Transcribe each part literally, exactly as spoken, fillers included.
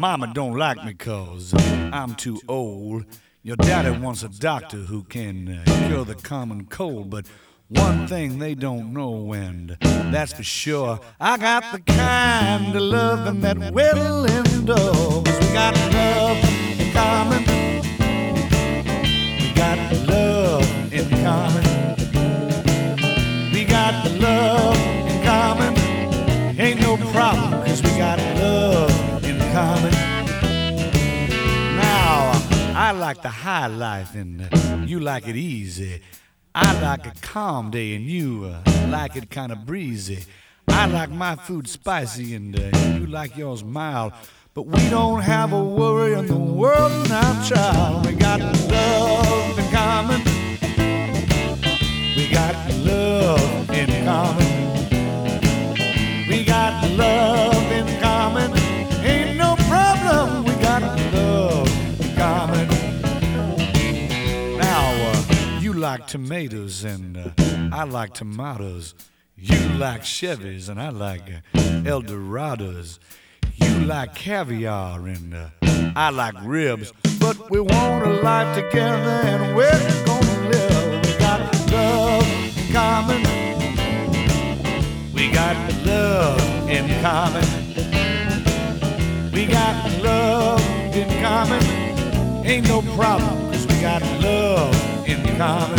mama don't like me 'cause I'm too old. Your daddy wants a doctor who can uh, cure the common cold, but one thing they don't know, and that's for sure, I got the kind of loving that will endure. 'Cause we got love in common. We got love in common. We got love in common. Ain't no problem, 'cause we got love in common. Now, I like the high life and uh, you like it easy. I like a calm day and you uh, like it kind of breezy. I like my food spicy and uh, you like yours mild. But we don't have a worry in the world now, child. We got love in common. We got love in common. We got love in common. Ain't no problem. We got love in common. Now, uh, you like tomatoes and uh, I like tomatoes. You like Chevys and I like uh, Eldorados. You like caviar and uh, I like ribs. But we want a life together and we're gonna live. We got love in common. We got love in common. We got love in common. Ain't no problem, 'cause we got love in common.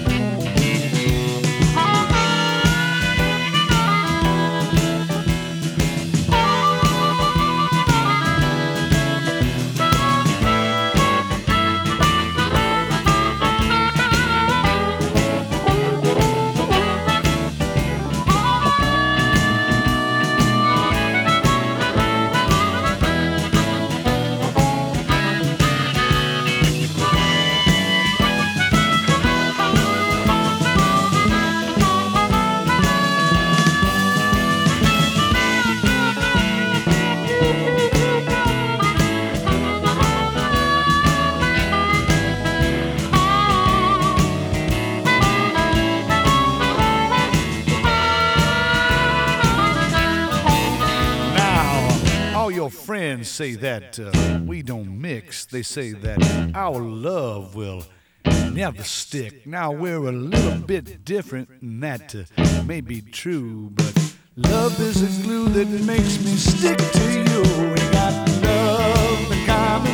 Friends say that uh, we don't mix. They say that our love will never stick. Now we're a little bit different, and that uh, may be true, but love is a glue that makes me stick to you. We got love in common.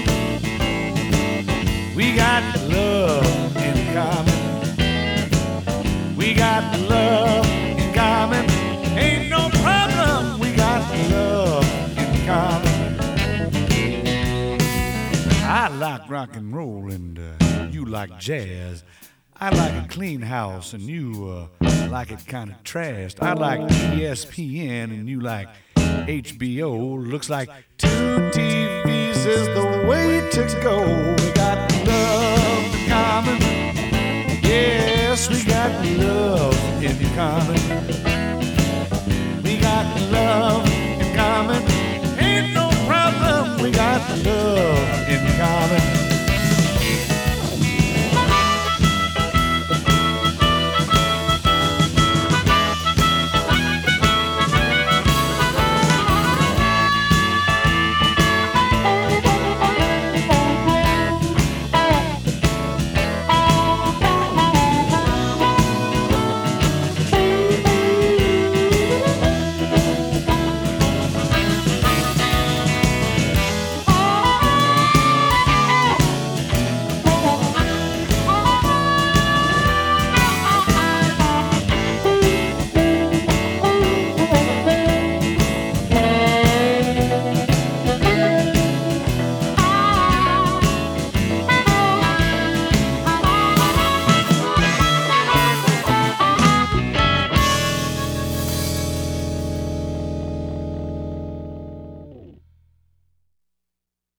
We got love in common. We got love in common. Ain't no problem. We got love in common. I like rock and roll and uh, you like jazz. I like a clean house and you uh, like it kind of trashed. I like E S P N and you like H B O. Looks like two T Vs is the way to go. We got love in common. Yes, we got love in common.